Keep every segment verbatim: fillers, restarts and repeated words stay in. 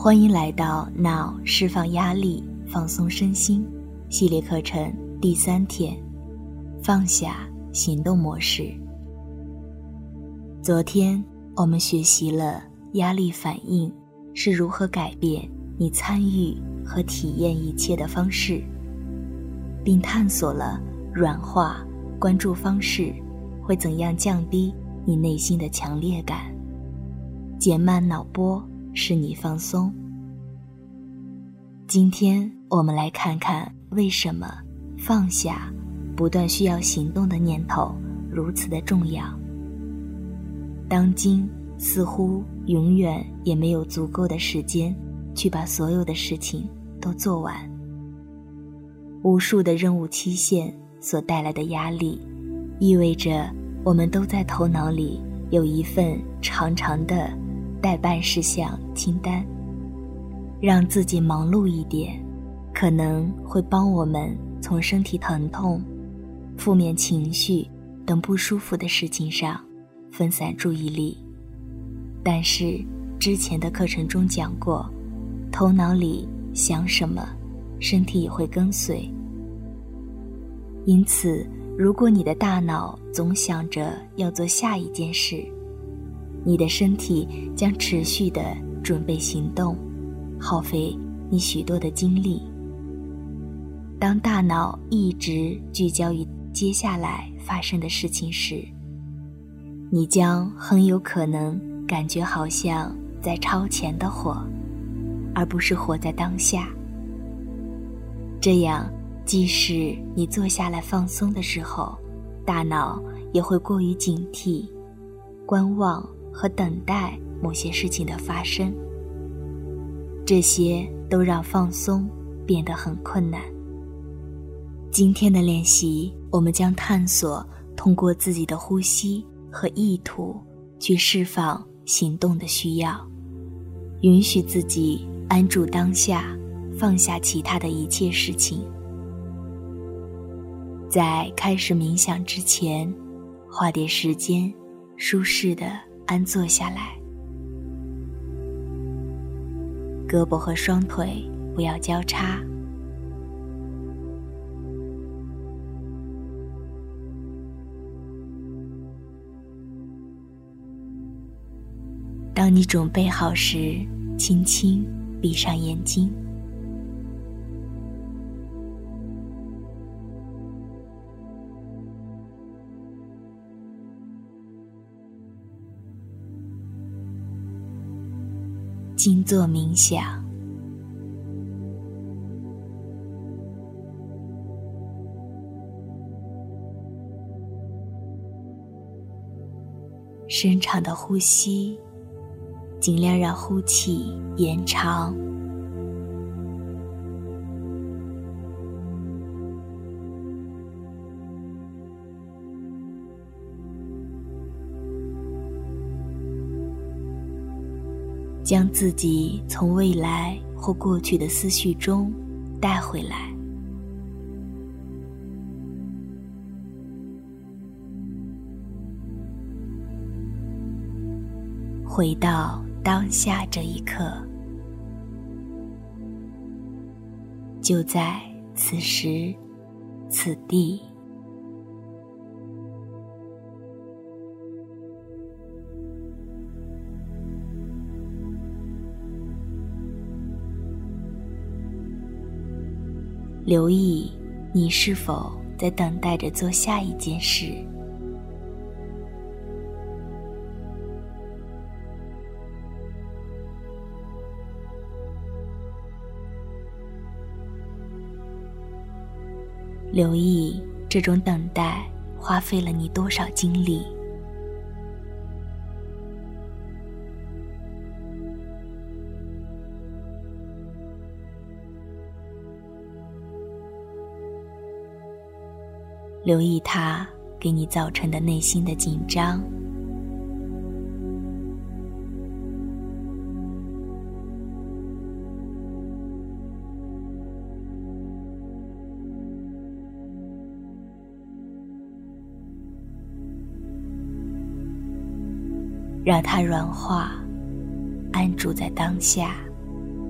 欢迎来到 Now 释放压力放松身心系列课程第三天，放下行动模式。昨天我们学习了压力反应是如何改变你参与和体验一切的方式，并探索了软化关注方式会怎样降低你内心的强烈感，减慢脑波，使你放松。今天我们来看看为什么放下不断需要行动的念头如此的重要。当今似乎永远也没有足够的时间去把所有的事情都做完，无数的任务期限所带来的压力，意味着我们都在头脑里有一份长长的待办事项清单。让自己忙碌一点，可能会帮我们从身体疼痛、负面情绪等不舒服的事情上分散注意力。但是之前的课程中讲过，头脑里想什么，身体也会跟随。因此，如果你的大脑总想着要做下一件事，你的身体将持续地准备行动，耗费你许多的精力。当大脑一直聚焦于接下来发生的事情时，你将很有可能感觉好像在超前的活，而不是活在当下。这样，即使你坐下来放松的时候，大脑也会过于警惕、观望和等待某些事情的发生。这些都让放松变得很困难。今天的练习，我们将探索通过自己的呼吸和意图去释放行动的需要，允许自己安住当下，放下其他的一切事情。在开始冥想之前，花点时间舒适地安坐下来，胳膊和双腿不要交叉，当你准备好时，轻轻闭上眼睛。静坐冥想，深长的呼吸，尽量让呼气延长。将自己从未来或过去的思绪中带回来，回到当下这一刻，就在此时此地。留意你是否在等待着做下一件事。留意这种等待花费了你多少精力。留意它给你造成的内心的紧张。让它软化，安住在当下。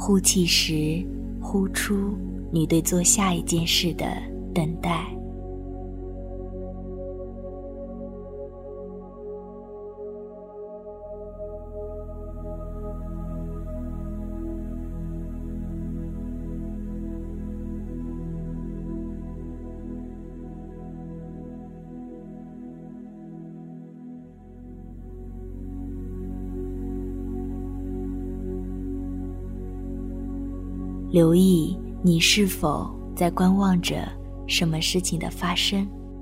呼气时，呼出你对做下一件事的等待。留意你是否在观望着什么事情的发生。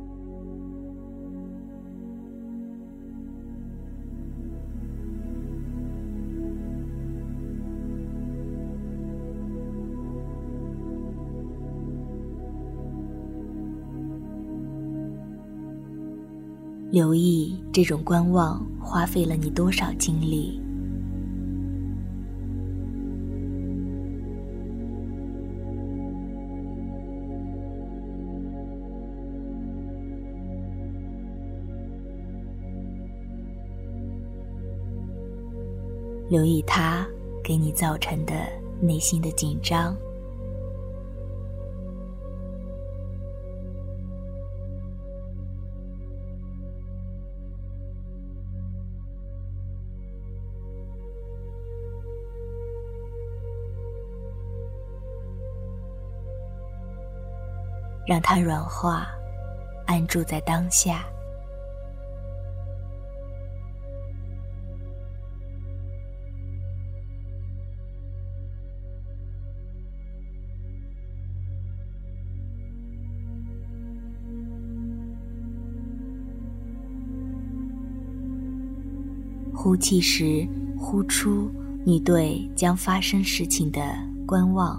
留意这种观望花费了你多少精力。留意它给你造成的内心的紧张。让它软化，安住在当下。呼气时，呼出你对将发生事情的观望。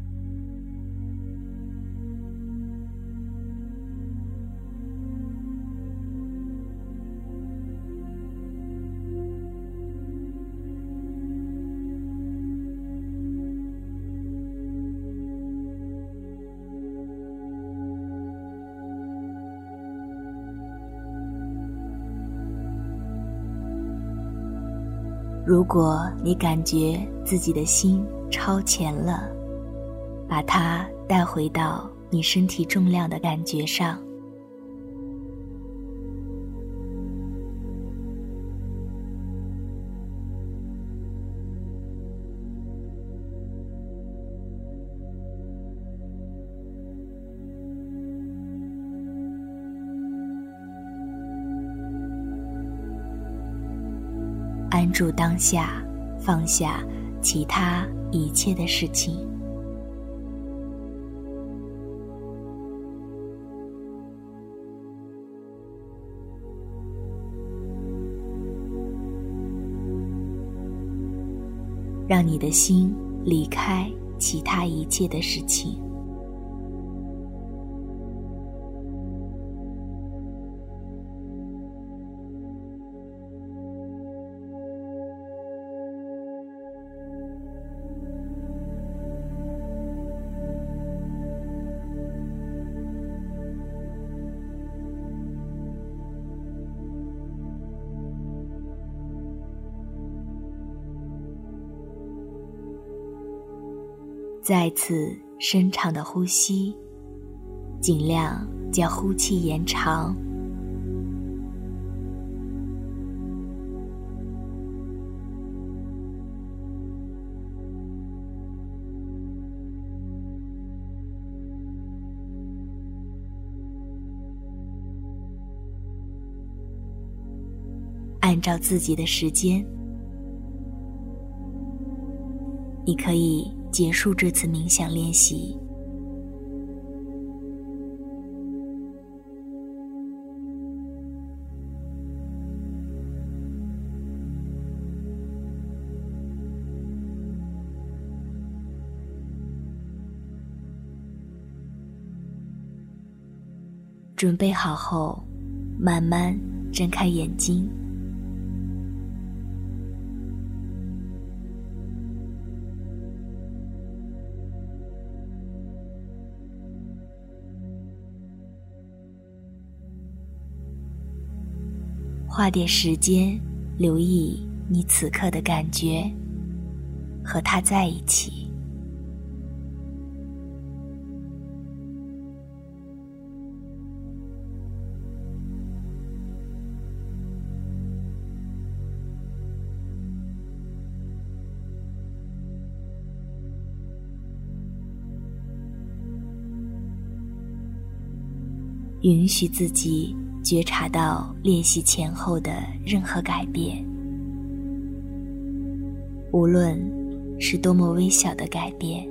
如果你感觉自己的心超前了，把它带回到你身体重量的感觉上。安住当下，放下其他一切的事情。让你的心离开其他一切的事情。再次深长的呼吸，尽量将呼气延长。按照自己的时间，你可以结束这次冥想练习。准备好后，慢慢睁开眼睛。花点时间留意你此刻的感觉，和它在一起。 允许自己觉察到练习前后的任何改变，无论是多么微小的改变。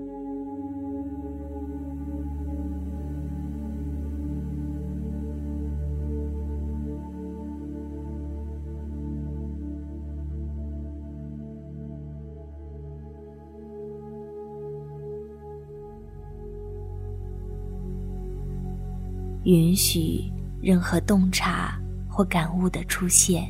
允许任何洞察或感悟的出现。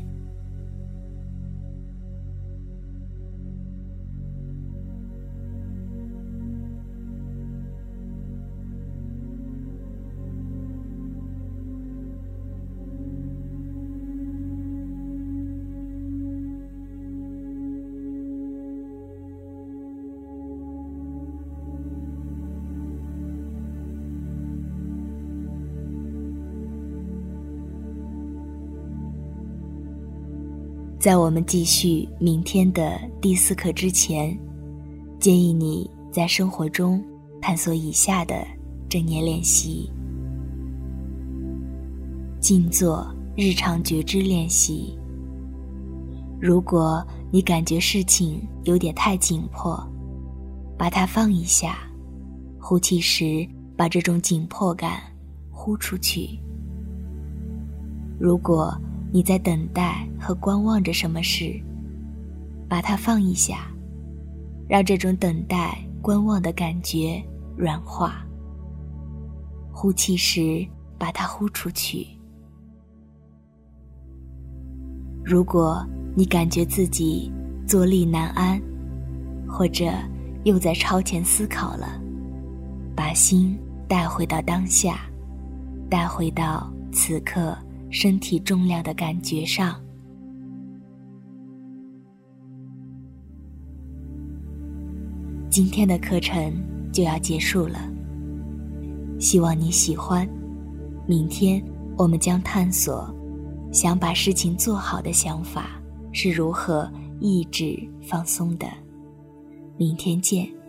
在我们继续明天的第四课之前，建议你在生活中探索以下的正念练习：静坐日常觉知练习。如果你感觉事情有点太紧迫，把它放一下，呼气时把这种紧迫感呼出去。如果你在等待和观望着什么事，把它放一下，让这种等待观望的感觉软化。呼气时把它呼出去。如果你感觉自己坐立难安，或者又在超前思考了，把心带回到当下，带回到此刻身体重量的感觉上。今天的课程就要结束了，希望你喜欢。明天我们将探索想把事情做好的想法是如何抑制放松的。明天见。